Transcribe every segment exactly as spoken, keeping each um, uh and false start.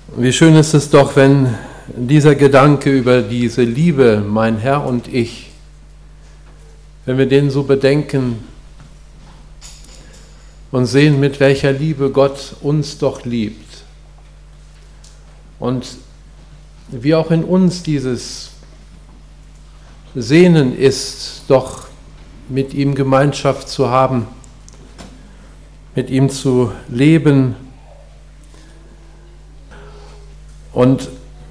Wie schön ist es doch, wenn dieser Gedanke über diese Liebe, mein Herr und ich, wenn wir den so bedenken und sehen, mit welcher Liebe Gott uns doch liebt. Und wie auch in uns dieses Sehnen ist, doch mit ihm Gemeinschaft zu haben, mit ihm zu leben. Und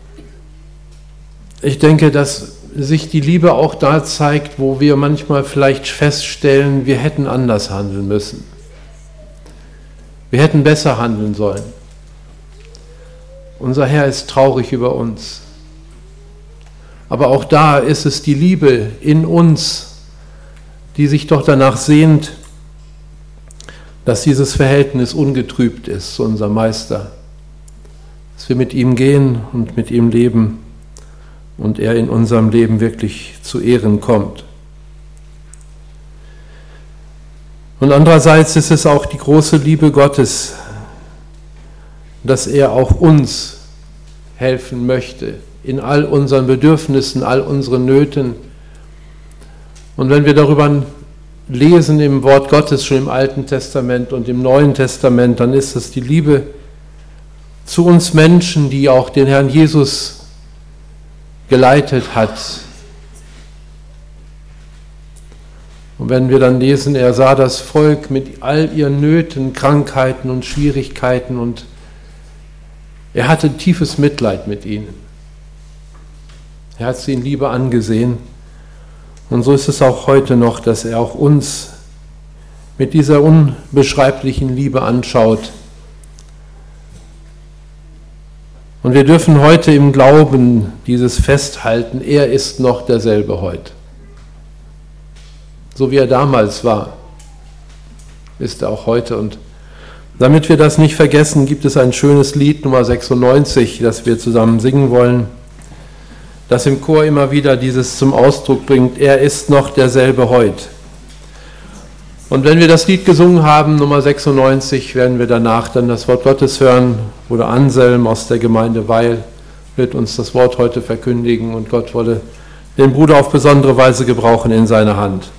ich denke, dass sich die Liebe auch da zeigt, wo wir manchmal vielleicht feststellen, wir hätten anders handeln müssen. Wir hätten besser handeln sollen. Unser Herr ist traurig über uns. Aber auch da ist es die Liebe in uns, die sich doch danach sehnt, dass dieses Verhältnis ungetrübt ist zu unserem Meister. Dass wir mit ihm gehen und mit ihm leben und er in unserem Leben wirklich zu Ehren kommt. Und andererseits ist es auch die große Liebe Gottes, dass er auch uns helfen möchte in all unseren Bedürfnissen, all unseren Nöten. Und wenn wir darüber lesen im Wort Gottes, schon im Alten Testament und im Neuen Testament, dann ist es die Liebe zu uns Menschen, die auch den Herrn Jesus geleitet hat. Und wenn wir dann lesen, er sah das Volk mit all ihren Nöten, Krankheiten und Schwierigkeiten und er hatte tiefes Mitleid mit ihnen. Er hat sie in Liebe angesehen. Und so ist es auch heute noch, dass er auch uns mit dieser unbeschreiblichen Liebe anschaut. Und wir dürfen heute im Glauben dieses festhalten, er ist noch derselbe heute. So wie er damals war, ist er auch heute. Und damit wir das nicht vergessen, gibt es ein schönes Lied, Nummer sechsundneunzig, das wir zusammen singen wollen, das im Chor immer wieder dieses zum Ausdruck bringt, er ist noch derselbe heute. Und wenn wir das Lied gesungen haben, Nummer sechsundneunzig, werden wir danach dann das Wort Gottes hören. Bruder Anselm aus der Gemeinde Weil wird uns das Wort heute verkündigen und Gott wolle den Bruder auf besondere Weise gebrauchen in seiner Hand.